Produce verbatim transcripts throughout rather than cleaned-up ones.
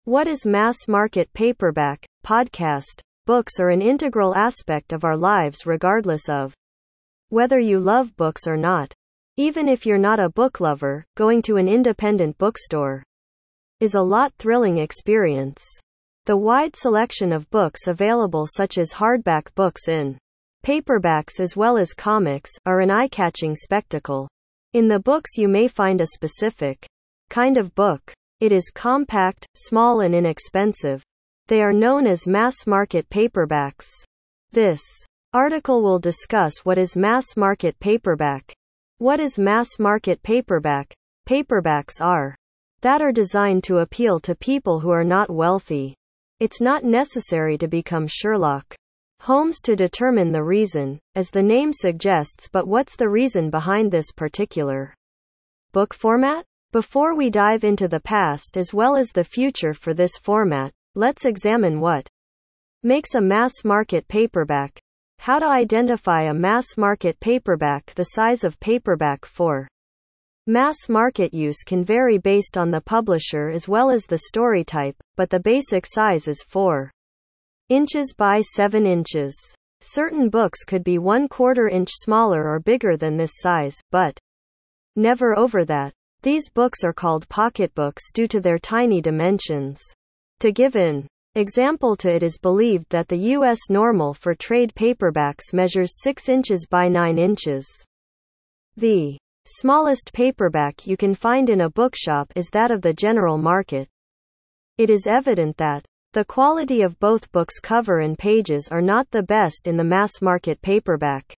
What is mass market paperback? Podcast. Books are an integral aspect of our lives regardless of whether you love books or not. Even if you're not a book lover, going to an independent bookstore is a lot thrilling experience. The wide selection of books available, such as hardback books in paperbacks as well as comics, are an eye-catching spectacle. In the books you may find a specific kind of book. It is compact, small and inexpensive. They are known as mass-market paperbacks. This article will discuss what is mass-market paperback. What is mass-market paperback? Paperbacks are that are designed to appeal to people who are not wealthy. It's not necessary to become Sherlock Holmes to determine the reason, as the name suggests, but what's the reason behind this particular book format? Before we dive into the past as well as the future for this format, let's examine what makes a mass-market paperback. How to identify a mass-market paperback. The size of paperback for mass-market use can vary based on the publisher as well as the story type, but the basic size is four inches by seven inches. Certain books could be one quarter inch smaller or bigger than this size, but never over that. These books are called pocketbooks due to their tiny dimensions. To give an example to it is believed that the U S normal for trade paperbacks measures six inches by nine inches. The smallest paperback you can find in a bookshop is that of the general market. It is evident that the quality of both books' cover and pages are not the best in the mass-market paperback.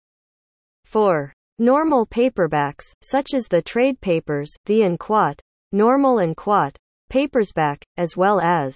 For normal paperbacks, such as the trade papers, the and quat, normal and quat, papersback, as well as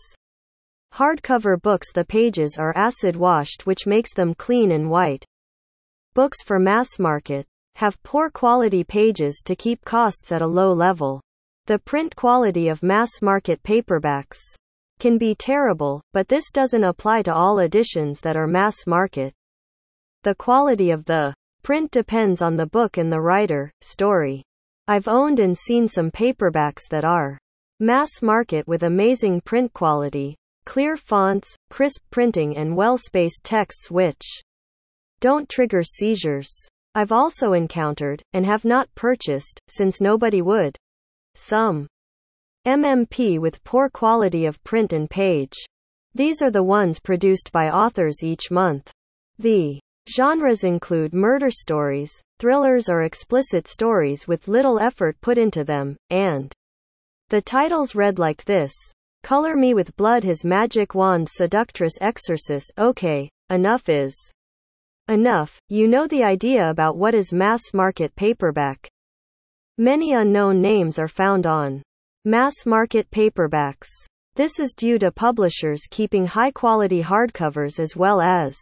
hardcover books, the pages are acid-washed, which makes them clean and white. Books for mass market have poor quality pages to keep costs at a low level. The print quality of mass-market paperbacks can be terrible, but this doesn't apply to all editions that are mass-market. The quality of the print depends on the book and the writer, story. I've owned and seen some paperbacks that are mass-market with amazing print quality, clear fonts, crisp printing and well-spaced texts which don't trigger seizures. I've also encountered, and have not purchased, since nobody would, some M M P with poor quality of print and page. These are the ones produced by authors each month. The genres include murder stories, thrillers or explicit stories with little effort put into them, and the titles read like this: Color Me with Blood, His Magic Wand, Seductress, Exorcist. Okay, enough is enough. You know the idea about what is mass-market paperback. Many unknown names are found on mass-market paperbacks. This is due to publishers keeping high-quality hardcovers as well as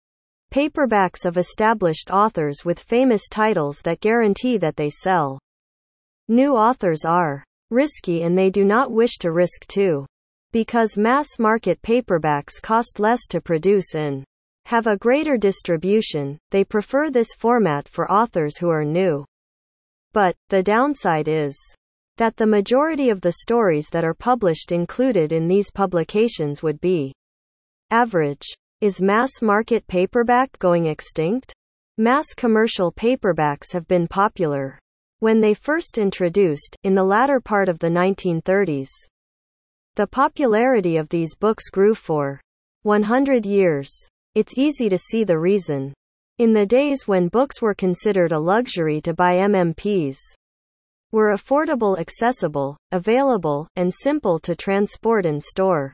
paperbacks of established authors with famous titles that guarantee that they sell. New authors are risky and they do not wish to risk too. Because mass-market paperbacks cost less to produce and have a greater distribution, they prefer this format for authors who are new. But the downside is that the majority of the stories that are published included in these publications would be average. Is mass-market paperback going extinct? Mass commercial paperbacks have been popular when they first introduced, in the latter part of the nineteen thirties. The popularity of these books grew for one hundred years. It's easy to see the reason. In the days when books were considered a luxury to buy, M M Ps were affordable, accessible, available, and simple to transport and store.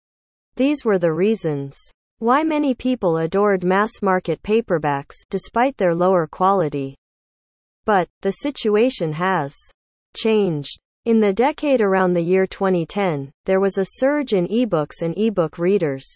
These were the reasons why many people adored mass-market paperbacks, despite their lower quality. But the situation has changed. In the decade around the year twenty ten, there was a surge in ebooks and ebook readers.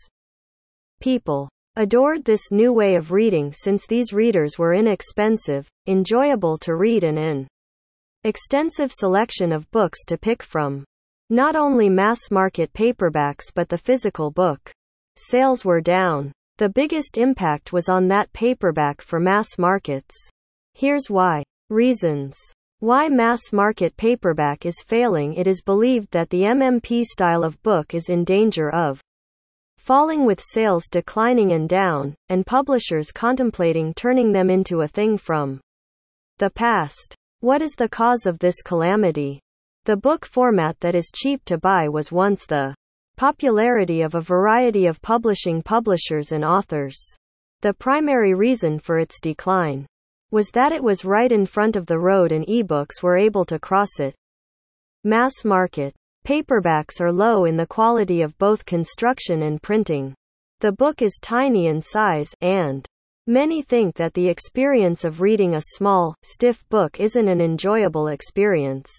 People adored this new way of reading since these readers were inexpensive, enjoyable to read, and an extensive selection of books to pick from. Not only mass-market paperbacks but the physical book sales were down. The biggest impact was on that paperback for mass markets. Here's why. Reasons. Why mass market paperback is failing. It is believed that the M M P style of book is in danger of falling, with sales declining and down, and publishers contemplating turning them into a thing from the past. What is the cause of this calamity? The book format that is cheap to buy was once the popularity of a variety of publishing publishers and authors. The primary reason for its decline was that it was right in front of the road and ebooks were able to cross it. Mass market paperbacks are low in the quality of both construction and printing. The book is tiny in size, and many think that the experience of reading a small, stiff book isn't an enjoyable experience.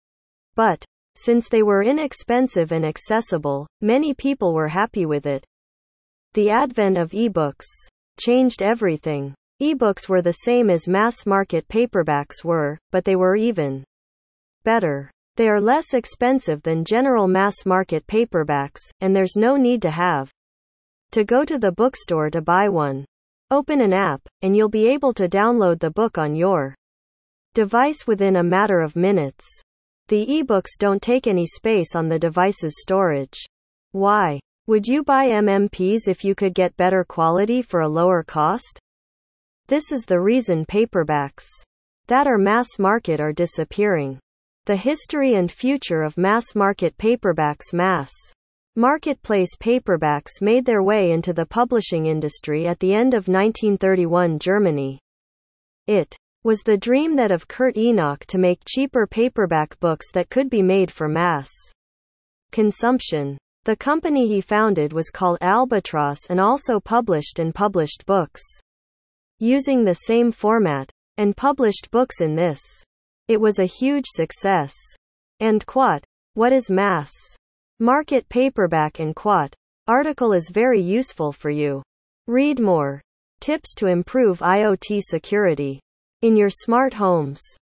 But since they were inexpensive and accessible, many people were happy with it. The advent of ebooks changed everything. Ebooks were the same as mass market paperbacks were, but they were even better. They are less expensive than general mass market paperbacks, and there's no need to have to go to the bookstore to buy one. Open an app, and you'll be able to download the book on your device within a matter of minutes. The ebooks don't take any space on the device's storage. Why would you buy M M Ps if you could get better quality for a lower cost? This is the reason paperbacks that are mass market are disappearing. The history and future of mass market paperbacks. Mass marketplace paperbacks made their way into the publishing industry at the end of nineteen thirty-one Germany. It was the dream that of Kurt Enoch to make cheaper paperback books that could be made for mass consumption. The company he founded was called Albatross and also published and published books using the same format, and published books in this. It was a huge success. And quote, what is mass market paperback and quote, article is very useful for you. Read more. Tips to improve IoT security in your smart homes.